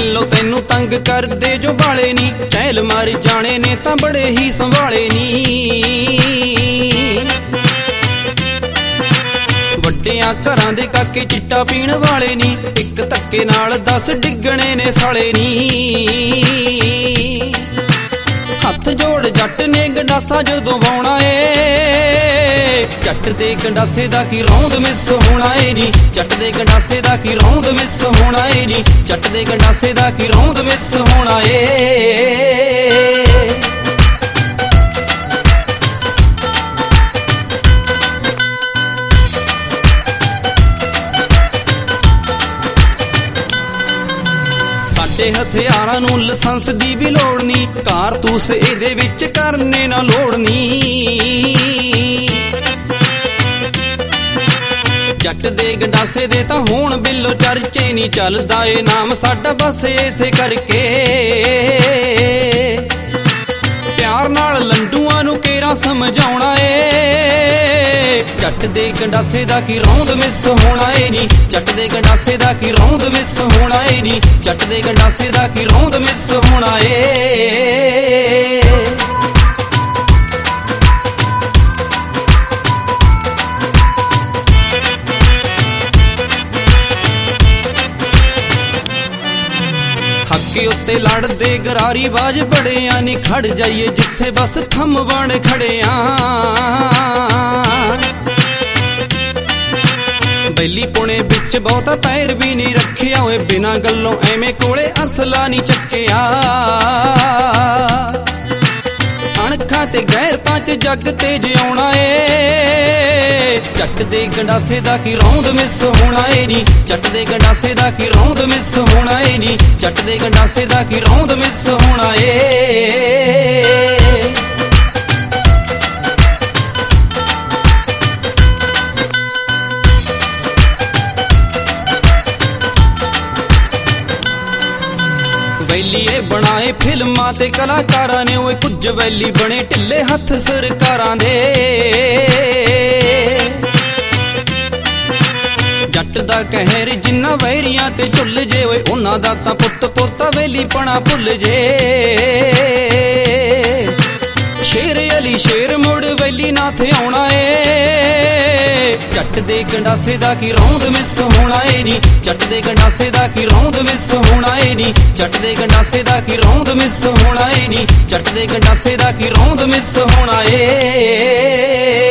ਗੱਲੋਂ ਤੈਨੂੰ ਤੰਗ ਕਰਦੇ ਜੋ ਬਾਲੇ ਨੀ, ਚਹਿਲ ਮਾਰ ਜਾਣੇ ਨੇ ਤਾਂ ਬੜੇ ਹੀ ਸੰਭਾਲੇ ਨੀ। ਵੱਡਿਆਂ ਘਰਾਂ ਦੇ ਕਾਕੇ ਚਿੱਟਾ ਪੀਣ ਵਾਲੇ ਨੀ, ਇੱਕ ਧੱਕੇ ਨਾਲ 10 ਡਿੱਗਣੇ ਨੇ ਸਾਲੇ ਨੀ। ਹੱਥ ਜੋੜ ਜੱਟ ਨੇ ਗੰਡਾਸਾ ਜਦੋਂ ਵਾਉਣਾ ਏ, ਜੱਟ ਦੇ ਗੰਡਾਸੇ ਦਾ ਕੀ ਰੌਂਦ ਮਿਸ ਹੋਣਾ ਏ ਨੀ, ਜੱਟ ਦੇ ਗੰਡਾਸੇ ਦਾ ਕੀ ਰੌਂਦ ਮਿਸ ਹੋਣਾ ਏ ਨੀ, ਜੱਟ ਦੇ ਗੰਡਾਸੇ ਦਾ ਕੀ ਰੌਂਦ ਮਿਸ ਹੋਣਾ ਏ। ਸਾਡੇ ਹਥਿਆਰਾਂ ਨੂੰ ਲਾਇਸੈਂਸ ਦੀ ਵੀ ਲੋੜ ਨੀ, ਕਾਰਤੂਸ ਇਹਦੇ ਵਿੱਚ ਕਰਨੇ ਨਾ ਲੋੜ ਨੀ। ਜੱਟ ਦੇ ਗੰਡਾਸੇ ਦੇ ਤਾਂ ਹੁਣ ਬਿੱਲੋ ਚਰਚੇ ਨੀ, ਚੱਲਦਾ ਏ ਨਾਮ ਸਾਡਾ ਬਸ ਇਸੇ ਕਰਕੇ। ਪਿਆਰ ਨਾਲ ਲੰਡੂਆਂ ਨੂੰ ਕੇਰਾ ਸਮਝਾਉਣਾ ਏ, ਜੱਟ ਦੇ ਗੰਡਾਸੇ ਦਾ ਕੀ ਰੌਂਦ ਮਿਸ ਹੋਣਾ ਏ ਨੀ, ਜੱਟ ਦੇ ਗੰਡਾਸੇ ਦਾ ਕੀ ਰੌਂਦ ਮਿਸ ਹੋਣਾ ਏ ਨੀ, ਜੱਟ ਦੇ ਗੰਡਾਸੇ ਦਾ ਕੀ ਰੌਂਦ ਮਿਸ ਹੋਣਾ ਏ। ਹੱਕੇ ਉੱਤੇ ਲੜਦੇ ਗਰਾਰੀ ਬਾਜ ਬੜਿਆਂ ਨੀ, ਖੜ ਜਾਈਏ ਜਿੱਥੇ ਬਸ ਥੰਮ ਬਣ ਖੜਿਆਂ। ਬੈਲੀ ਪੁਣੇ ਵਿੱਚ ਬਹੁਤਾ ਪੈਰ ਵੀ ਨਹੀਂ ਰੱਖਿਆ ਓਏ, ਬਿਨਾਂ ਗੱਲੋਂ ਐਵੇਂ ਕੋਲੇ ਅਸਲਾ ਨਹੀਂ ਚੱਕਿਆ। ਅਣਖਾਂ ਤੇ ਗੈਰਤਾਂ ਚ ਜੱਗ ਤੇ ਜਿਉਣਾ ਏ, ਜੱਟ ਦੇ ਗੰਡਾਸੇ ਦਾ ਕੀ ਰੌਂਦ ਮਿਸ ਹੋਣਾ ਏ ਨੀ, ਜੱਟ ਦੇ ਗੰਡਾਸੇ ਦਾ ਕੀ ਰੌਂਦ ਮਿਸ ਹੋਣਾ ਏ ਨੀ, ਜੱਟ ਦੇ ਗੰਡਾਸੇ ਦਾ ਕੀ ਰੌਂਦ ਮਿਸ ਹੋਣਾ ਏ। ਵੈਲੀਏ ਬਣਾਏ ਫਿਲਮਾਂ ਤੇ ਕਲਾਕਾਰਾਂ ਨੇ ਓਏ, ਕੁਝ ਵੈਲੀ ਬਣੇ ਢਿੱਲੇ ਹੱਥ ਸਰਕਾਰਾਂ ਦੇ। ਜੱਟ ਦਾ ਕਹਿਰ ਜਿੰਨਾ ਵੈਰੀਆਂ ਤੇ ਝੁੱਲ ਜੇ ਓਏ, ਉਹਨਾਂ ਦਾ ਤਾਂ ਪੁੱਤ ਪੋਤਾ ਵੈਲੀ ਪਣਾ ਭੁੱਲ ਜੇ। ਸ਼ੇਰ ਅਲੀ ਸ਼ੇਰ ਮੁੜ ਵੈਲੀ ਨਾ ਥੇ ਆਉਣਾ ਏ, ਜੱਟ ਦੇ ਗੰਡਾਸੇ ਦਾ ਕੀ ਰੌਂਦ ਮਿਸ ਹੋਣਾ ਏ ਨੀ, ਜੱਟ ਦੇ ਗੰਡਾਸੇ ਦਾ ਕੀ ਰੌਂਦ ਮਿਸ ਹੋਣਾ ਏ ਨੀ, ਜੱਟ ਦੇ ਗੰਡਾਸੇ ਦਾ ਕੀ ਰੌਂਦ ਮਿਸ ਹੋਣਾ ਏ ਨੀ, ਜੱਟ ਦੇ ਗੰਡਾਸੇ ਦਾ ਕੀ ਰੌਂਦ ਮਿਸ ਹੋਣਾ ਏ।